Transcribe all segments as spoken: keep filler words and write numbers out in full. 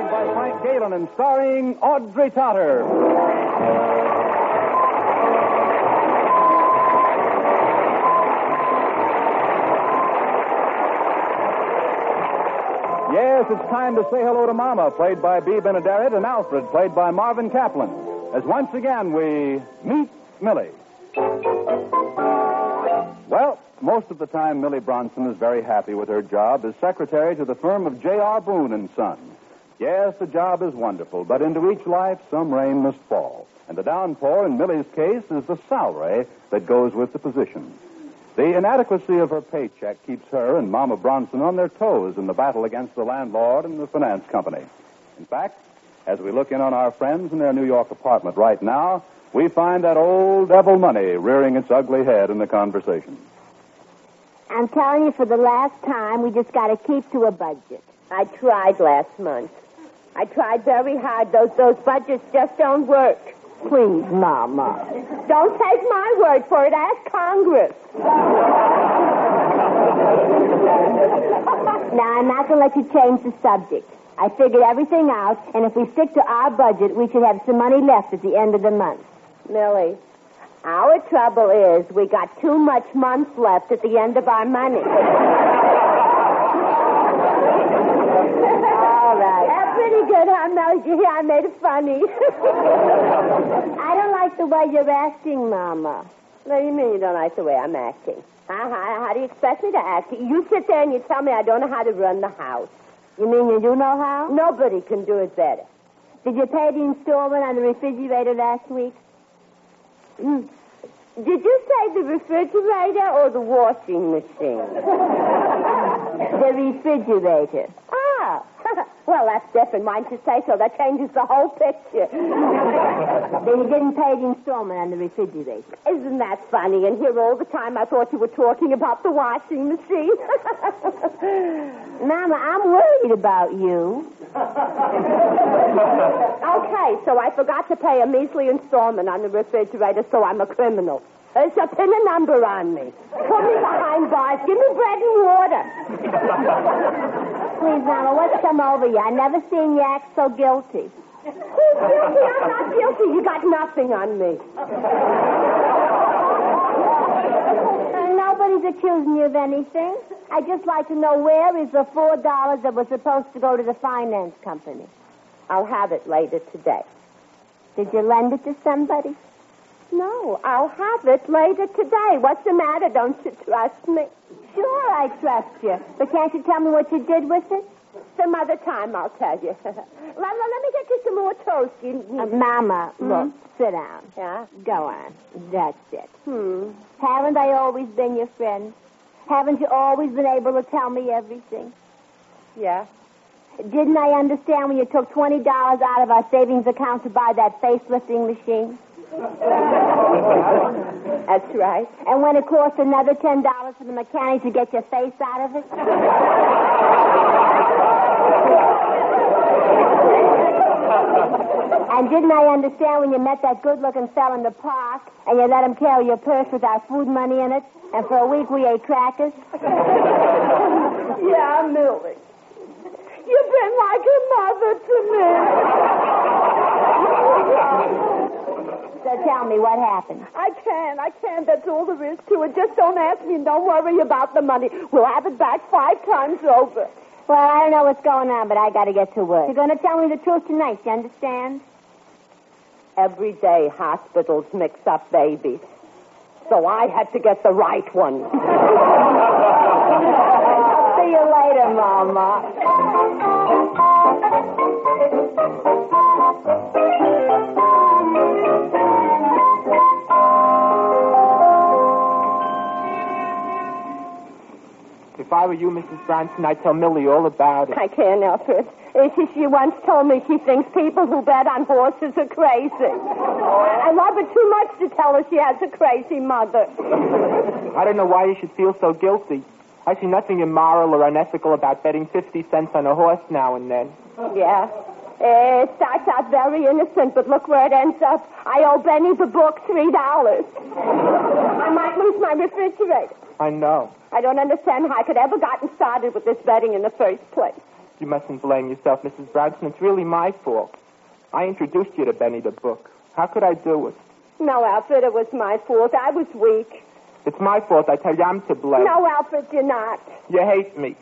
by Frank Galen and starring Audrey Totter. Yes, it's time to say hello to Mama, played by Bea Benaderet, and Alfred, played by Marvin Kaplan, as once again we meet Millie. Well, most of the time, Millie Bronson is very happy with her job as secretary to the firm of J R. Boone and Son. Yes, the job is wonderful, but into each life, some rain must fall. And the downpour, in Millie's case, is the salary that goes with the position. The inadequacy of her paycheck keeps her and Mama Bronson on their toes in the battle against the landlord and the finance company. In fact, as we look in on our friends in their New York apartment right now, we find that old devil money rearing its ugly head in the conversation. I'm telling you for the last time, we just got to keep to a budget. I tried last month. I tried very hard. Those those budgets just don't work. Please, Mama. Don't take my word for it. Ask Congress. Now, I'm not going to let you change the subject. I figured everything out, and if we stick to our budget, we should have some money left at the end of the month. Millie, our trouble is we got too much months left at the end of our money. All right. That's pretty good, huh, Millie? You hear I made it funny. I don't like the way you're acting, Mama. What do you mean you don't like the way I'm acting? How, how, how do you expect me to act? You sit there and you tell me I don't know how to run the house. You mean you do know how? Nobody can do it better. Did you pay the installment on the refrigerator last week? Mm. Did you say the refrigerator or the washing machine? The refrigerator. Ah, well, that's different. Why don't you say so? That changes the whole picture. Then you didn't pay the installment on the refrigerator. Isn't that funny? And here all the time I thought you were talking about the washing machine. Mama, I'm worried about you. Okay, so I forgot to pay a measly installment on the refrigerator, so I'm a criminal. There's a pin a number on me. Put me behind bars. Give me bread and water. Please, Mama, what's come over you? I never seen you act so guilty. Who's guilty? I'm not guilty. You got nothing on me. Uh, nobody's accusing you of anything. I'd just like to know where is the four dollars that was supposed to go to the finance company. I'll have it later today. Did you lend it to somebody? No, I'll have it later today. What's the matter? Don't you trust me? Sure, I trust you. But can't you tell me what you did with it? Some other time, I'll tell you. let, let, let me get you some more toast. You, you... Uh, Mama, Hmm? look, sit down. Yeah? Go on. That's it. Hmm. Haven't I always been your friend? Haven't you always been able to tell me everything? Yeah. Didn't I understand when you took twenty dollars out of our savings account to buy that face-lifting machine? That's right. And when it cost another ten dollars for the mechanic to get your face out of it? And didn't I understand when you met that good-looking fella in the park and you let him carry your purse with our food money in it, and for a week we ate crackers? Yeah, Millie. You've been like a mother to me. So tell me, what happened? I can, I can. That's all there is to it. Just don't ask me and don't worry about the money. We'll have it back five times over. Well, I don't know what's going on, but I got to get to work. You're going to tell me the truth tonight, you understand? Every day hospitals mix up babies. So I had to get the right one. See you later, Mama. If I were you, Missus Bronson, I'd tell Millie all about it. I can't help it. She, she once told me she thinks people who bet on horses are crazy. I love her too much to tell her she has a crazy mother. I don't know why you should feel so guilty. I see nothing immoral or unethical about betting fifty cents on a horse now and then. Yeah. It starts out very innocent, but look where it ends up. I owe Benny the book three dollars. I might lose my refrigerator. I know. I don't understand how I could ever gotten started with this betting in the first place. You mustn't blame yourself, Missus Bronson. It's really my fault. I introduced you to Benny the book. How could I do it? No, Alfred, it was my fault. I was weak. It's my fault. I tell you, I'm to blame. No, Alfred, you're not. You hate me.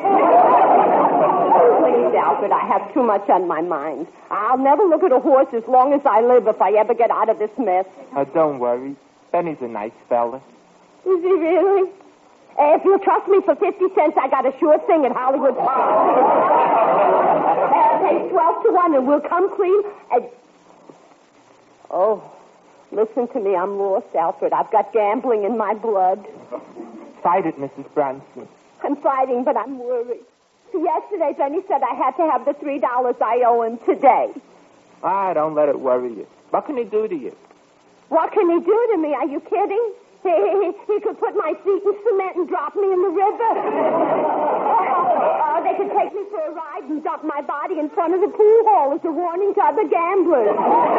Please, Alfred, I have too much on my mind. I'll never look at a horse as long as I live if I ever get out of this mess. Oh, don't worry. Benny's a nice fella. Is he really? Uh, if you trust me for fifty cents, I got a sure thing at Hollywood Park. uh, pay twelve to one and we'll come clean. Uh... Oh, listen to me. I'm lost, Alfred. I've got gambling in my blood. Fight it, Missus Bronson. I'm fighting, but I'm worried. Yesterday, Benny said I had to have the three dollars I owe him today. Ah, don't let it worry you. What can he do to you? What can he do to me? Are you kidding? He, he, he could put my feet in cement and drop me in the river. Or they could take me for a ride and dump my body in front of the pool hall as a warning to other gamblers.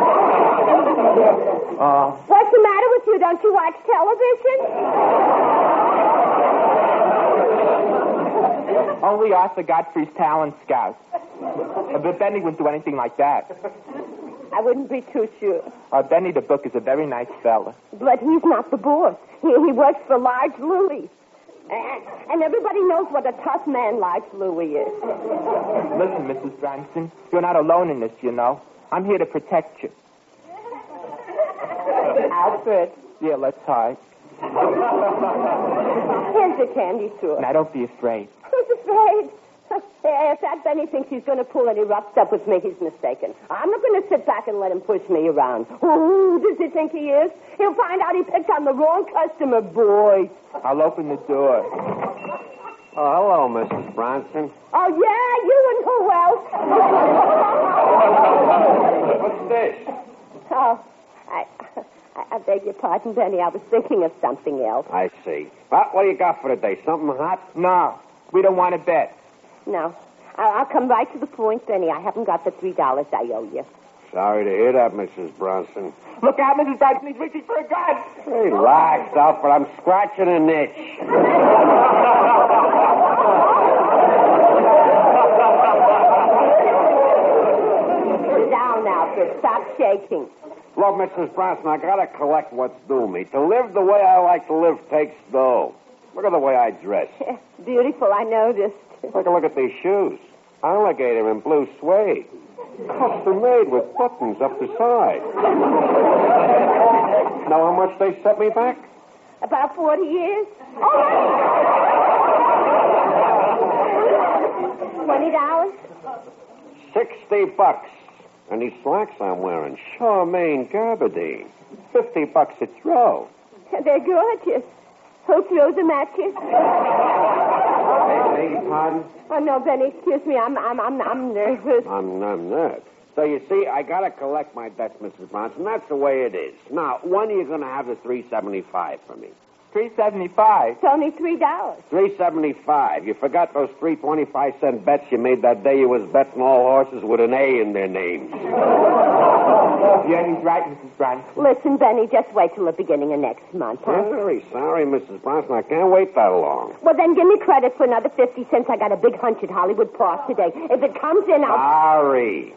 Uh, What's the matter with you? Don't you watch television? Only Arthur Godfrey's talent scout. But Benny wouldn't do anything like that. I wouldn't be too sure. Uh, Benny the book is a very nice fella. But he's not the boss. He, he works for Large Louie. And, and everybody knows what a tough man Large Louie is. Listen, Missus Bronson, you're not alone in this, you know. I'm here to protect you. Alfred. Yeah, let's hide. Here's the candy store. Now, don't be afraid. Who's afraid? If that Benny thinks he's going to pull any rough stuff with me, he's mistaken. I'm not going to sit back and let him push me around. Who does he think he is? He'll find out he picked on the wrong customer, boy. I'll open the door. Oh, hello, Missus Bronson. Oh, yeah, you and who else? What's this? Oh, I, I, I beg your pardon, Benny. I was thinking of something else. I see. Well, what do you got for today? Something hot? No, we don't want to bet. No. I'll, I'll come right to the point, Benny. I haven't got the three dollars I owe you. Sorry to hear that, Missus Bronson. Look out, Missus Bronson. He's reaching for a gun. Relax, Alfred. I'm scratching an itch. Sit down, Alfred. Stop shaking. Look, Missus Bronson, I gotta collect what's due me. To live the way I like to live takes dough. Look at the way I dress. Beautiful, I noticed. Take a look at these shoes. Alligator in blue suede. Custom made with buttons up the side. Know how much they set me back? About forty years. Twenty dollars? Sixty bucks. And these slacks I'm wearing, Charmaine Gabardine. Fifty bucks a throw. They're gorgeous. Who threw them at you? Beg your pardon? Oh, no, Benny, excuse me. I'm I'm, I'm, I'm nervous. I'm, I'm not. So you see, I gotta collect my debts, Missus Bronson. That's the way it is. Now, when are you gonna have the three seventy-five for me? three seventy-five. It's only three dollars. Three seventy-five. You forgot those three twenty-five cent bets you made that day you was betting all horses with an A in their names. Yeah, he's right, Missus Bronson. Listen, Benny, just wait till the beginning of next month, huh? I'm very sorry, Missus Bronson. I can't wait that long. Well, then give me credit for another fifty cents. I got a big hunch at Hollywood Park today. If it comes in, I'll... Sorry.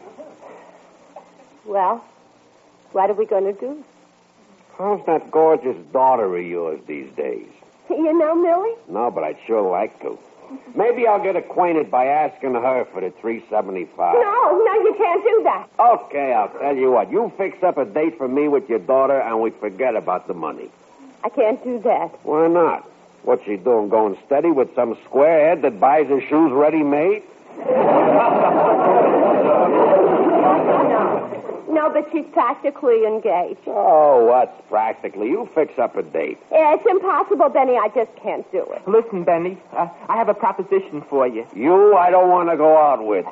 Well, what are we going to do? How's that gorgeous daughter of yours these days? You know Millie? No, but I'd sure like to. Maybe I'll get acquainted by asking her for the three seventy-five. No, no, you can't do that. Okay, I'll tell you what. You fix up a date for me with your daughter, and we forget about the money. I can't do that. Why not? What's she doing, going steady with some squarehead that buys her shoes ready-made? No, but she's practically engaged. Oh, what's practically? You fix up a date. Yeah, it's impossible, Benny. I just can't do it. Listen, Benny, uh, I have a proposition for you. You, I don't want to go out with.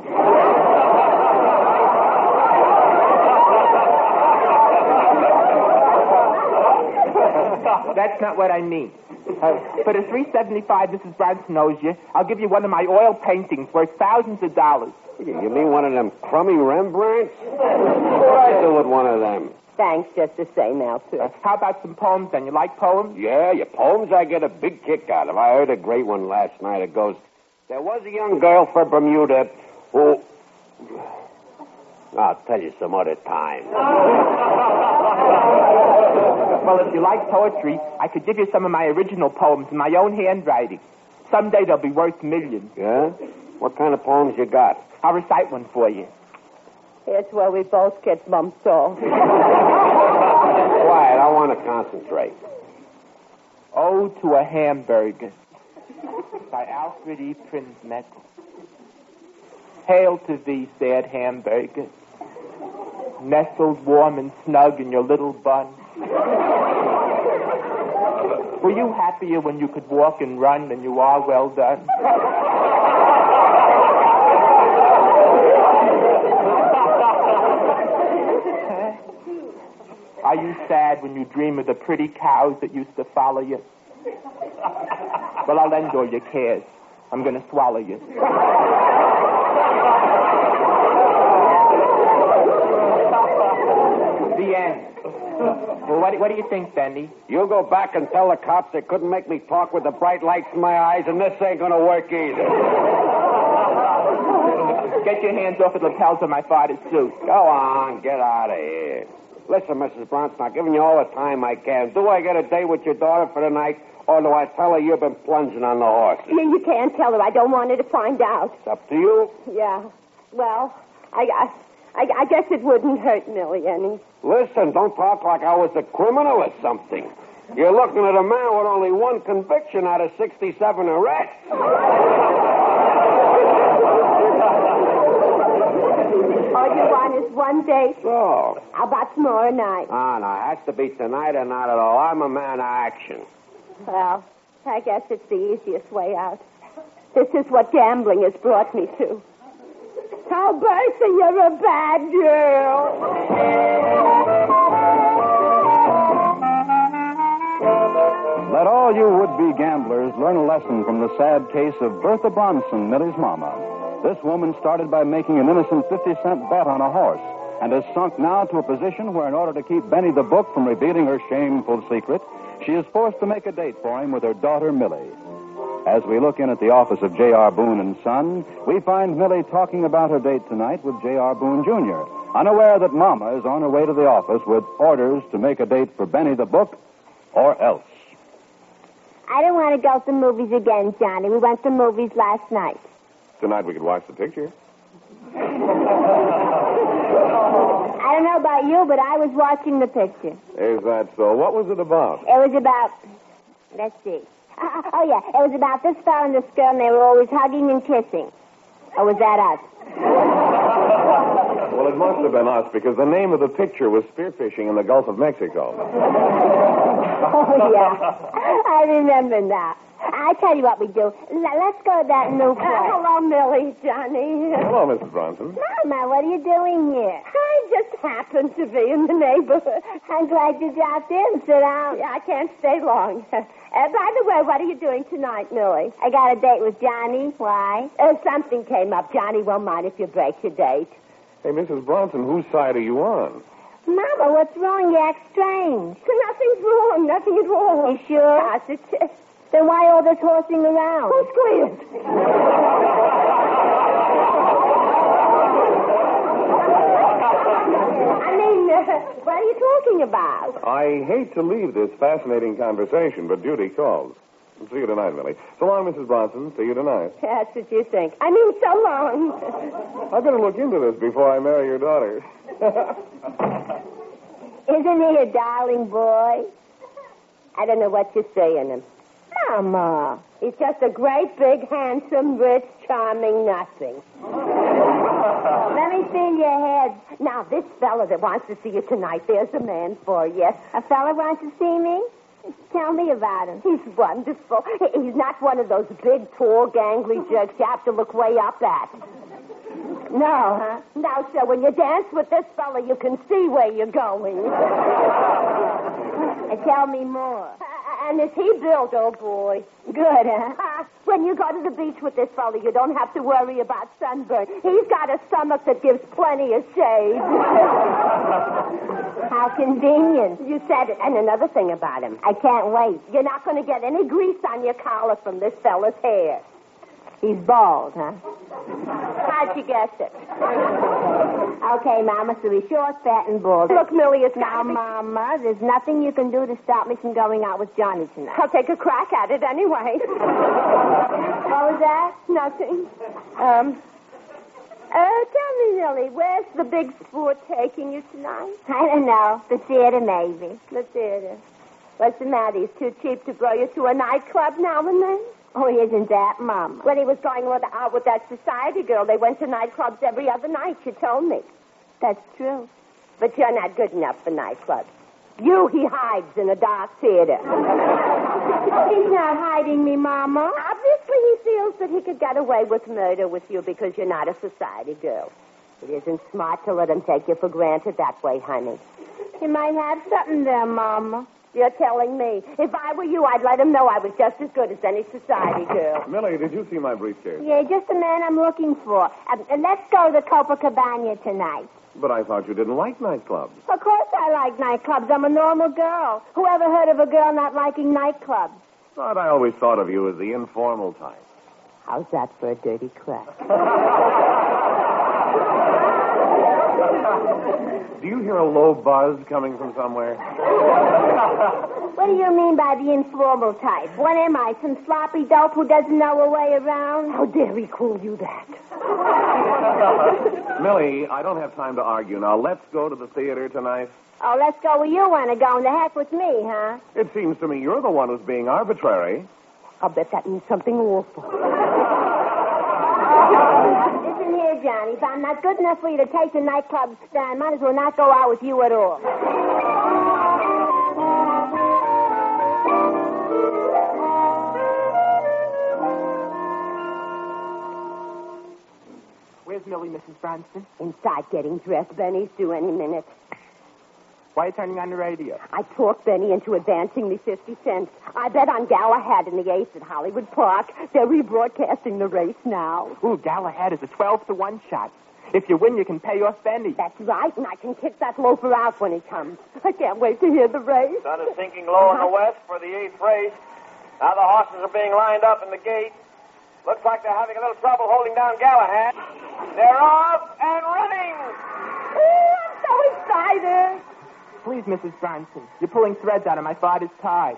That's not what I mean. Uh, for the three seventy-five, Missus Bronson owes you, I'll give you one of my oil paintings worth thousands of dollars. You mean one of them crummy Rembrandts? What I do with one of them? Thanks, just the same, Alfred. Uh, how about some poems, then? You like poems? Yeah, your poems I get a big kick out of. I heard a great one last night. It goes, there was a young girl from Bermuda Who? I'll tell you some other time. Well, if you like poetry, I could give you some of my original poems in my own handwriting. Someday they'll be worth millions. Yeah? What kind of poems you got? I'll recite one for you. It's where we both get bumped off. Quiet, I want to concentrate. Ode to a Hamburger by Alfred E. Prinzmetal. Hail to thee, sad hamburger, nestled warm and snug in your little bun. Were you happier when you could walk and run than you are well done? Are you sad when you dream of the pretty cows that used to follow you? Well, I'll end all your cares. I'm going to swallow you. The end. Well, what, what do you think, Benny? You go back and tell the cops they couldn't make me talk with the bright lights in my eyes, and this ain't going to work either. Get your hands off the lapels of my father's suit. Go on, get out of here. Listen, Missus Bronson, I'm giving you all the time I can. Do I get a date with your daughter for the night, or do I tell her you've been plunging on the horses? You, you can't tell her. I don't want her to find out. It's up to you. Yeah. Well, I, I, I, I guess it wouldn't hurt Millie any. Listen, don't talk like I was a criminal or something. You're looking at a man with only one conviction out of sixty-seven arrests. All you want is one date? So? How about tomorrow night? Ah, no, it has to be tonight or not at all. I'm a man of action. Well, I guess it's the easiest way out. This is what gambling has brought me to. Oh, Bertha, you're a bad girl. Let all you would-be gamblers learn a lesson from the sad case of Bertha Bronson, Millie's mama. This woman started by making an innocent fifty-cent bet on a horse and has sunk now to a position where, in order to keep Benny the Book from revealing her shameful secret, she is forced to make a date for him with her daughter, Millie. As we look in at the office of J R. Boone and Son, we find Millie talking about her date tonight with J R. Boone Junior, unaware that Mama is on her way to the office with orders to make a date for Benny the Book or else. I don't want to go to the movies again, Johnny. We went to the movies last night. Tonight we could watch the picture. I don't know about you, but I was watching the picture. Is that so? What was it about? It was about, let's see. Uh, oh, yeah, it was about this fellow and this girl, and they were always hugging and kissing. Or was that us? Well, it must have been us, because the name of the picture was Spearfishing in the Gulf of Mexico. Oh, yeah. I remember now. I tell you what we do. L- let's go to that new place. Uh, hello, Millie, Johnny. Hello, Missus Bronson. Mama, what are you doing here? I just happened to be in the neighborhood. I'm glad you dropped in. Sit down. Yeah, I can't stay long. Uh, by the way, what are you doing tonight, Millie? I got a date with Johnny. Why? Uh, something came up. Johnny won't mind if you break your date. Hey, Missus Bronson, whose side are you on? Mama, what's wrong? You act strange. Nothing's wrong. Nothing at all. You sure? Positive. Then why all this horsing around? Who's squealed? I mean, uh, what are you talking about? I hate to leave this fascinating conversation, but duty calls. See you tonight, Millie. So long, Missus Bronson. See you tonight. That's what you think. I mean, so long. I better look into this before I marry your daughter. Isn't he a darling boy? I don't know what you're saying him. Mama. He's just a great, big, handsome, rich, charming nothing. Let me feel your head. Now, this fella that wants to see you tonight, there's a man for you. A fella wants to see me? Tell me about him. He's wonderful. He's not one of those big, tall, gangly jerks you have to look way up at. No, huh? Now, so when you dance with this fella, you can see where you're going. And tell me more. Uh, and is he built, oh boy? Good, huh? Uh, when you go to the beach with this fella, you don't have to worry about sunburn. He's got a stomach that gives plenty of shade. How convenient. You said it. And another thing about him. I can't wait. You're not going to get any grease on your collar from this fella's hair. He's bald, huh? How'd you guess it? Okay, Mama, so he's short, fat, and bald. Look, Millie, it's Now, gotta be... Mama, there's nothing you can do to stop me from going out with Johnny tonight. I'll take a crack at it anyway. What was that? Nothing. Um... Uh, tell me, Millie, where's the big sport taking you tonight? I don't know. The theater, maybe. The theater. What's the matter? He's too cheap to blow you to a nightclub now and then? Oh, isn't that, Mama? When he was going with, out with that society girl, they went to nightclubs every other night, she told me. That's true. But you're not good enough for nightclubs. You, he hides in a dark theater. He's not hiding me, Mama. Obviously, he feels that he could get away with murder with you because you're not a society girl. It isn't smart to let him take you for granted that way, honey. You might have something there, Mama. You're telling me. If I were you, I'd let him know I was just as good as any society girl. Millie, did you see my briefcase? Yeah, just the man I'm looking for. Uh, uh, let's go to Copacabana tonight. But I thought you didn't like nightclubs. Of course I like nightclubs. I'm a normal girl. Who ever heard of a girl not liking nightclubs? But I always thought of you as the informal type. How's that for a dirty crack? Do you hear a low buzz coming from somewhere? What do you mean by the informal type? What am I, some sloppy dope who doesn't know a way around? How dare he call you that? Millie, I don't have time to argue now. Let's go to the theater tonight. Oh, let's go where you want to go, and the heck with me, huh? It seems to me you're the one who's being arbitrary. I'll bet that means something awful. Listen here, Johnny. If I'm not good enough for you to take the nightclub, then I might as well not go out with you at all. Where's Millie, Missus Branston? Inside getting dressed. Benny's due any minute. Why are you turning on the radio? I talked Benny into advancing me fifty cents. I bet on Galahad and the Ace at Hollywood Park. They're rebroadcasting the race now. Ooh, Galahad is a twelve to one shot. If you win, you can pay off Benny. That's right, and I can kick that loafer out when he comes. I can't wait to hear the race. Sun is sinking low in the west for the eighth race. Now the horses are being lined up in the gate. Looks like they're having a little trouble holding down Galahad. They're off and running. Oh, I'm so excited. Please, Missus Branston, you're pulling threads out of my father's tie.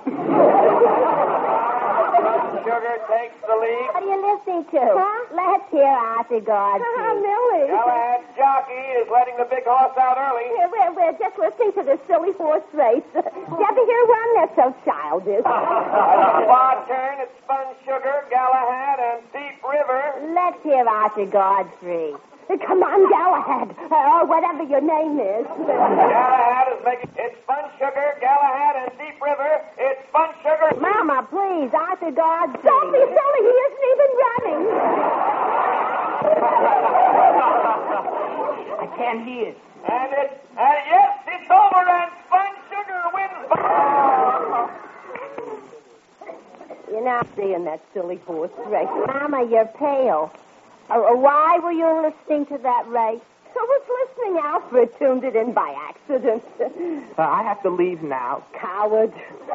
Sugar takes the lead. What are you listening to? Huh? Let's hear Arthur Godfrey. Ah, Millie. Galahad's jockey is letting the big horse out early. We're, we're, we're just listening to this silly horse race. Did you ever hear one? They're so childish. At the far turn, it's Spun Sugar, Galahad, and Deep River. Let's hear Arthur Godfrey. Come on, Galahad, or whatever your name is. Galahad is making... It's Spun Sugar, Galahad, and Deep River. It's Spun Sugar. Mama, please, Arthur Godfrey. Don't be silly. He isn't even running. I can't hear. And it's... And yes, it's over, and Spun Sugar wins. You're not seeing that silly horse race. Mama, you're pale. Uh, why were you listening to that race? I was listening. Alfred tuned it in by accident. Uh, I have to leave now. Coward.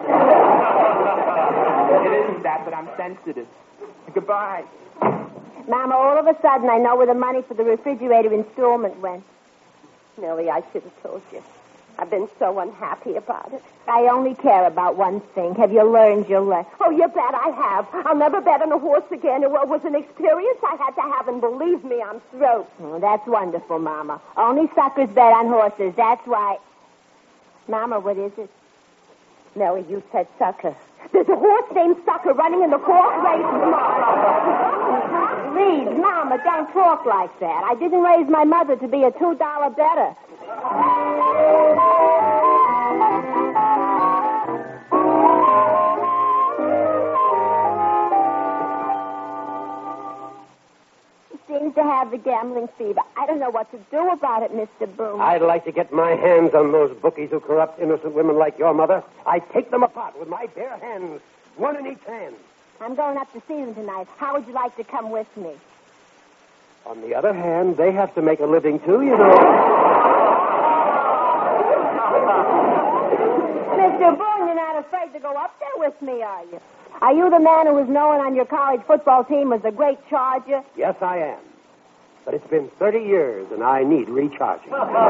It isn't that, but I'm sensitive. Goodbye. Mama, all of a sudden I know where the money for the refrigerator installment went. Millie, I should have told you. I've been so unhappy about it. I only care about one thing. Have you learned your lesson? Oh, you bet I have. I'll never bet on a horse again. It was an experience I had to have, and believe me, I'm through. Oh, that's wonderful, Mama. Only suckers bet on horses. That's why. Mama, what is it? Millie, you said sucker. There's a horse named Sucker running in the fourth race tomorrow. Please, Mama, don't talk like that. I didn't raise my mother to be a two-dollar bettor. He seems to have the gambling fever. I don't know what to do about it, Mister Boone. I'd like to get my hands on those bookies who corrupt innocent women like your mother. I'd take them apart with my bare hands, one in each hand. I'm going up to see them tonight. How would you like to come with me? On the other hand, they have to make a living, too, you know. Mister Boone, you're not afraid to go up there with me, are you? Are you the man who was known on your college football team as the great charger? Yes, I am. But it's been thirty years, and I need recharging.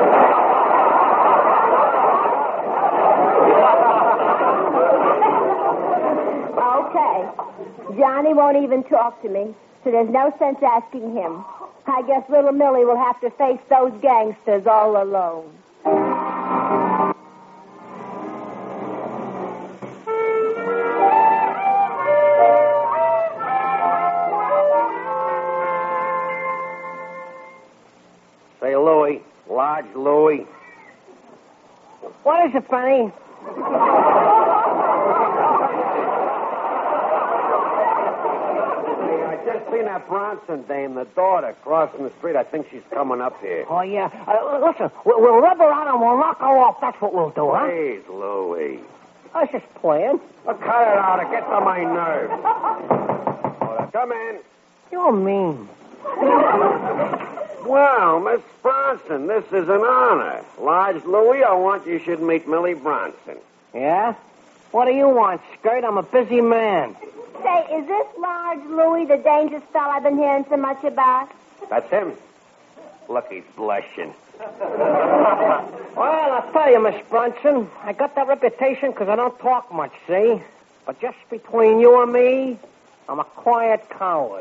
Okay. Johnny won't even talk to me, so there's no sense asking him. I guess little Millie will have to face those gangsters all alone. Say, Louie. Large Louie. What is it, Benny? I just seen that Bronson dame, the daughter, crossing the street. I think she's coming up here. Oh, yeah. Uh, listen, we'll, we'll rub her out and we'll knock her off. That's what we'll do, huh? Please, Louie. I was just playing. Well, cut it out. It gets on my nerves. Oh, come in. You're mean. Well, Miss Bronson, this is an honor. Large Louie, I want you should meet Millie Bronson. Yeah? What do you want, Skirt? I'm a busy man. Say, is this large Louie the dangerous fella I've been hearing so much about? That's him. Look, he's blushing. Well, I'll tell you, Miss Bronson, I got that reputation because I don't talk much, see? But just between you and me, I'm a quiet coward.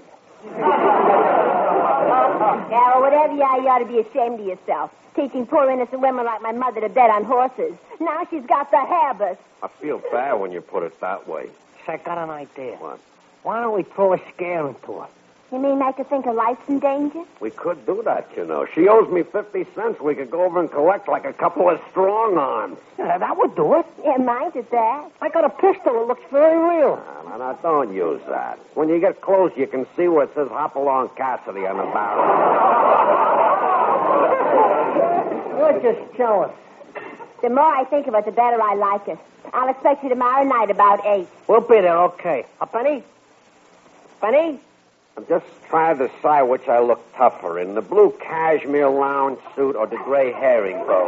Yeah, well, whatever you are, you ought to be ashamed of yourself. Teaching poor innocent women like my mother to bet on horses. Now she's got the habit. I feel bad when you put it that way. So I got an idea. What? Why don't we throw a scare into her? You mean make her think her life's in danger? We could do that, you know. She owes me fifty cents. We could go over and collect like a couple of strong arms. Yeah, that would do it. Yeah, mind at that. I got a pistol. It looks very real. No, no, no, don't use that. When you get close, you can see where it says Hopalong Cassidy on the barrel. You're just jealous. The more I think of it, the better I like it. I'll expect you tomorrow night about eight. We'll be there, okay. A penny? Penny? I'm just trying to decide which I look tougher in, the blue cashmere lounge suit or the gray herringbone.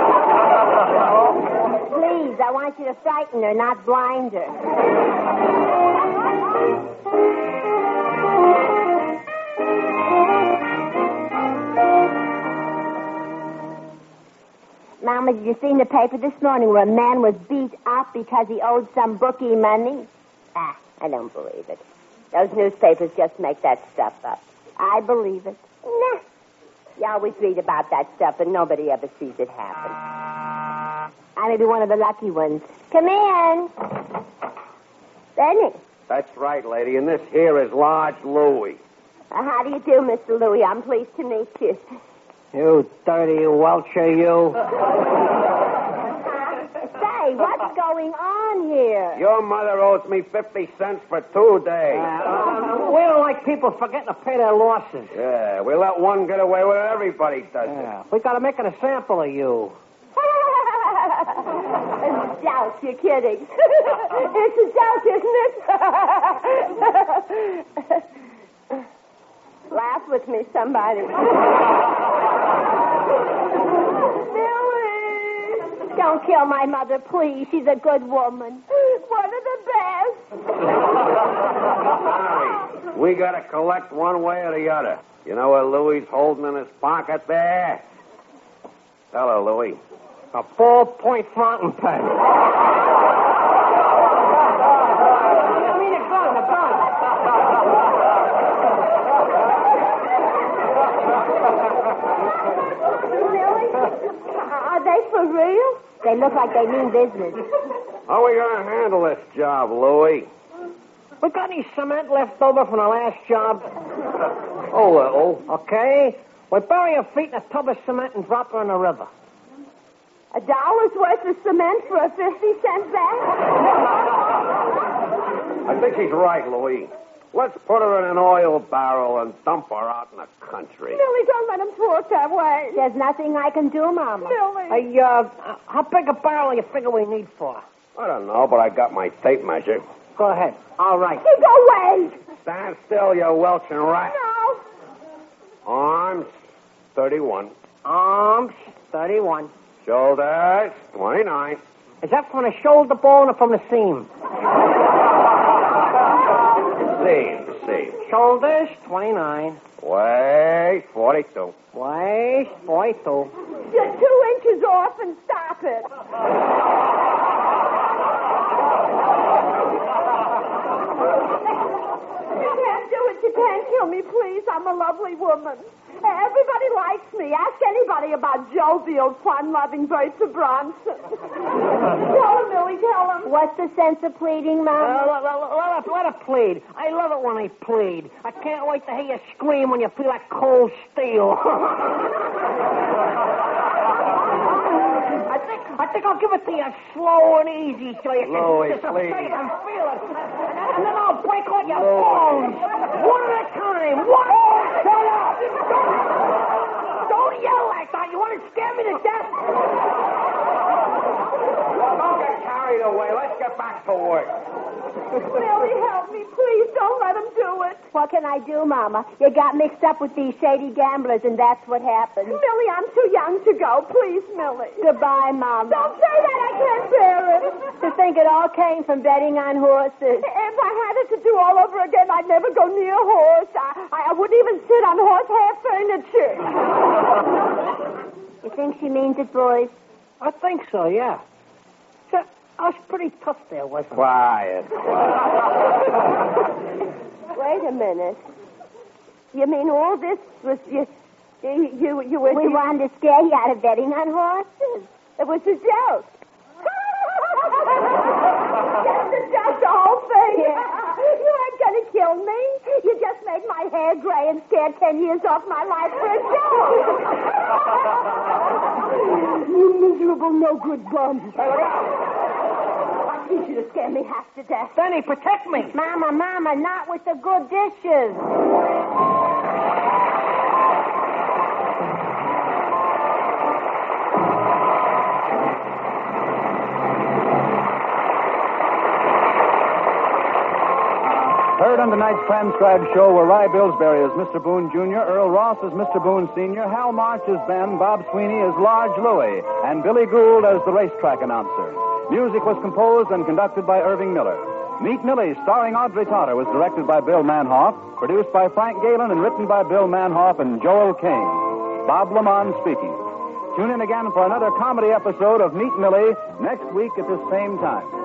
Please, I want you to frighten her, not blind her. Mama, did you see in the paper this morning where a man was beat up because he owed some bookie money? Ah, I don't believe it. Those newspapers just make that stuff up. I believe it. Nah. You always read about that stuff, but nobody ever sees it happen. I may be one of the lucky ones. Come in. Benny. That's right, lady, and this here is Large Louie. Uh, how do you do, Mister Louie? I'm pleased to meet you. You dirty welcher, you. Say, what's going on here? Your mother owes me fifty cents for two days. Uh, we don't like people forgetting to pay their losses. Yeah, we let one get away with it. Everybody does Yeah. it. We got to make an example of you. Doubt, you're kidding. It's a joke, isn't it? Laugh with me, somebody. Billy! Don't kill my mother, please. She's a good woman. One of the best. Sorry. We got to collect one way or the other. You know what Louie's holding in his pocket there? Tell her, Louie. A ballpoint fountain pen. I mean, a gun, a gun. Really? Are they for real? They look like they mean business. How are we going to handle this job, Louie? We got any cement left over from the last job? Oh, little. Okay. We bury her feet in a tub of cement and drop her in the river. A dollar's worth of cement for a fifty cent bag? I think he's right, Louie. Let's put her in an oil barrel and dump her out in the country. Billy, don't let him talk that way. There's nothing I can do, Mama. Billy. Hey, uh, how big a barrel you figure we need for? I don't know, but I got my tape measure. Go ahead. All right. Keep away. Stand still, you welching rat. No. Arms, thirty-one. Arms, thirty-one. Shoulders, twenty-nine. Is that from the shoulder bone or from the seam? see. Shoulders, twenty-nine. Waist, forty-two. Waist, forty-two. You're two inches off and stop it. You can't do it. You can't kill me, please. I'm a lovely woman. Everybody likes me. Ask anybody about jovial, fun-loving Bertha Bronson. Tell him, Millie, tell him. What's the sense of pleading, Mom? Uh, let, let, let, her, let her plead. I love it when they plead. I can't wait to hear you scream when you feel like cold steel. I think I think I'll give it to you slow and easy so you Louie, can just please. say it and feel it. And, and then I'll break all your bones. One at a time. One. Oh, shut up! Don't, don't yell like that. You want to scare me to death? Don't get carried away. Let's get back to work. Millie, help me, please. Don't let him do it. What can I do, Mama? You got mixed up with these shady gamblers, and that's what happened. Millie, I'm too young to go. Please, Millie. Goodbye, Mama. Don't say that. I can't bear it. To think it all came from betting on horses. If I had it to do all over again, I'd never go near a horse. I, I wouldn't even sit on horsehair furniture. You think she means it, boys? I think so, yeah. So, I was pretty tough there, wasn't I? Quiet, Wait a minute. You mean all this was you? You you, you were. We you, wanted to scare you out of betting on horses. It was a joke. Just a joke, the whole thing. You aren't going to kill me. You just made my hair gray and scared ten years off my life for a joke. You miserable, no good bum. I teach you to scare me half to death. Danny, protect me. Mama, Mama, not with the good dishes. Heard on tonight's transcribed show were Rye Billsbury as Mister Boone Junior, Earl Ross as Mister Boone Senior, Hal March as Ben, Bob Sweeney as Large Louie, and Billy Gould as the racetrack announcer. Music was composed and conducted by Irving Miller. Meet Millie, starring Audrey Totter, was directed by Bill Manhoff, produced by Frank Galen, and written by Bill Manhoff and Joel Kane. Bob Lamont speaking. Tune in again for another comedy episode of Meet Millie next week at the same time.